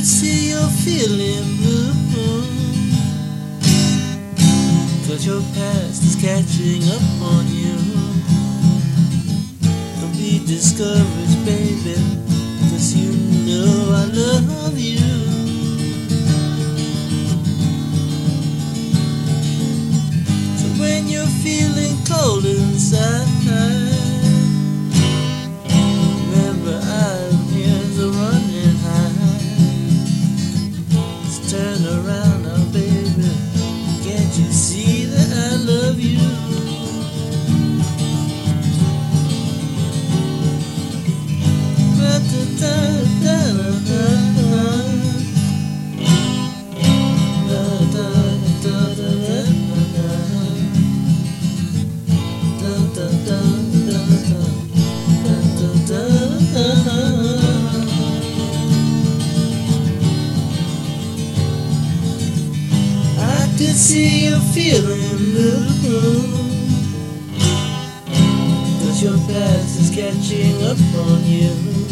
could see you're feeling blue, 'cause your past is catching up on you. Don't be discouraged, baby, 'cause you know I love you. So when you're feeling cold inside, remember our hands are running high. Just turn around now, baby, can't you see that I love you? I could see you feeling blue, 'cause your past is catching up on you.